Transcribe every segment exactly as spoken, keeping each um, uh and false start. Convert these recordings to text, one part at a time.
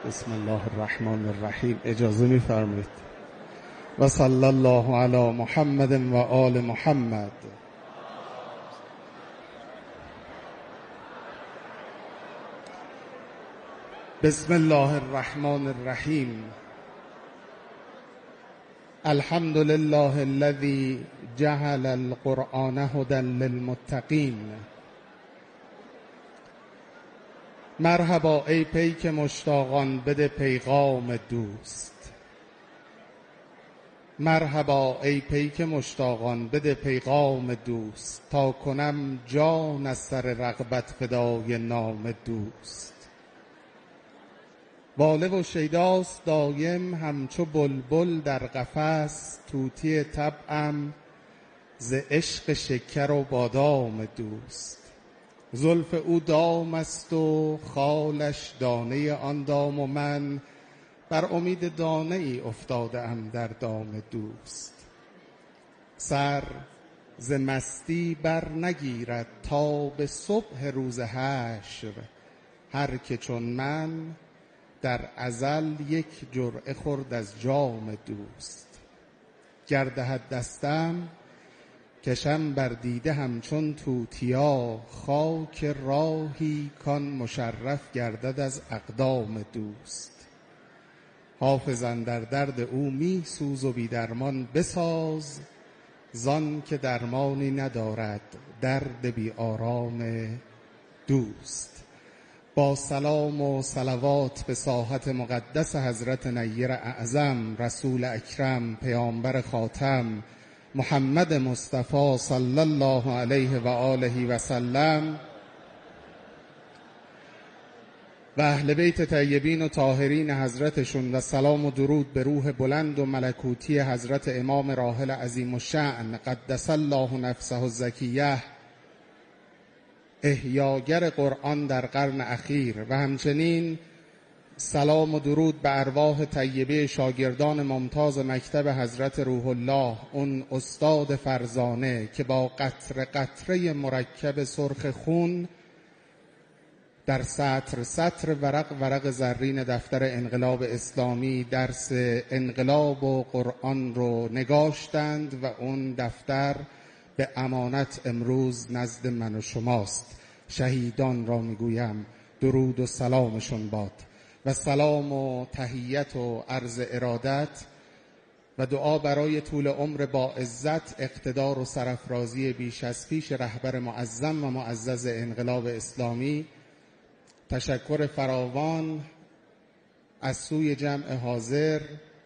بسم الله الرحمن الرحیم. اجازه می‌فرمایید و صلی الله علی محمد و آل محمد. بسم الله الرحمن الرحیم. الحمد لله الذي جعل القرآن هدى للمتقین. مرحبا ای پیک مشتاقان، بده پیغام دوست. مرحبا ای پیک مشتاقان، بده پیغام دوست. تا کنم جان از سر رغبت فدای نام دوست. واله و شیداست دایم همچو بلبل در قفس. طوطی طبعم ز عشق شکر و بادام دوست. زلف او دام است و خالش دانه آن دام و من بر امید دانه ای افتاده ام در دام دوست. سر ز مستی بر نگیرد تا به صبح روز حشر هر که چون من در ازل یک جرعه خورد از جام دوست. گر دهد دستم کشم بر دیده همچون توتیا. خاک راهی کان مشرف گردد از اقدام دوست. حافظا در درد او می سوز و بی درمان بساز. زان که درمانی ندارد درد بی آرام دوست. با سلام و صلوات به ساحت مقدس حضرت نیر اعظم رسول اکرم پیامبر خاتم محمد مصطفی صلی الله علیه و آله و سلم و اهل بیت طیبین و طاهرین حضرتشون و سلام و درود به روح بلند و ملکوتی حضرت امام راحل عظیم الشأن قدس الله نفسه الزکیه، احیاگر قرآن در قرن اخیر. و همچنین سلام و درود به ارواح طیبه شاگردان ممتاز مکتب حضرت روح الله، اون استاد فرزانه که با قطره قطره مرکب سرخ خون در سطر سطر ورق ورق زرین دفتر انقلاب اسلامی درس انقلاب و قرآن رو نگاشتند و اون دفتر به امانت امروز نزد من و شماست. شهیدان را میگویم درود و سلامشون باد و سلام و تحیت و عرض ارادت و دعا برای طول عمر با عزت، اقتدار و سرافرازی بیش از پیش رهبر معظم و معزز انقلاب اسلامی. تشکر فراوان از سوی جمع حاضر،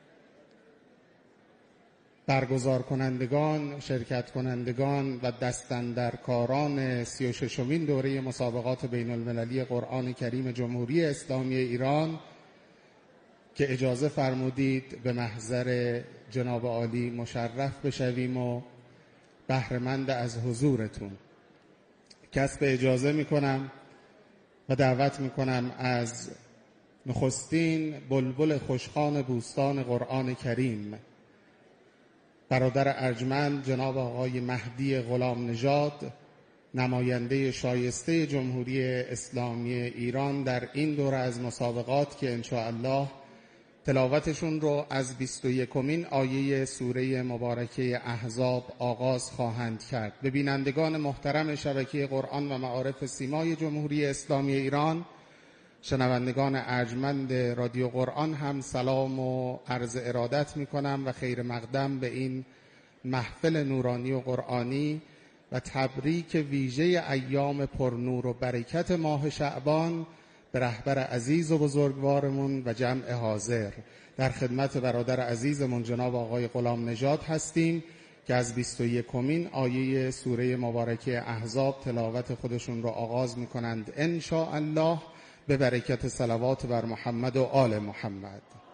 برگزار کنندگان، شرکت کنندگان و دستاندرکاران سی و ششمین دوره مسابقات بین المللی قرآن کریم جمهوری اسلامی ایران که اجازه فرمودید به محضر جناب عالی مشرف بشویم و بهره‌مند از حضورتون. کسب اجازه میکنم و دعوت میکنم از نخستین بلبل خوشخوان بوستان قرآن کریم برادر ارجمند جناب آقای مهدی غلام نژاد، نماینده شایسته جمهوری اسلامی ایران در این دوره از مسابقات که انشاءالله تلاوتشون رو از بیست و یکمین آیه سوره مبارکه احزاب آغاز خواهند کرد. به بینندگان محترم شبکه قرآن و معارف سیمای جمهوری اسلامی ایران، شنوندگان ارجمند رادیو قرآن هم سلام و عرض ارادت می کنم و خیر مقدم به این محفل نورانی و قرآنی و تبریک ویژه ایام پرنور و برکت ماه شعبان به رهبر عزیز و بزرگوارمون و جمع حاضر. در خدمت برادر عزیزمون جناب آقای غلام نژاد هستیم که از بیست و یکمین آیه سوره مبارکه احزاب تلاوت خودشون رو آغاز می کنند ان شاء الله به برکت صلوات بر محمد و آل محمد.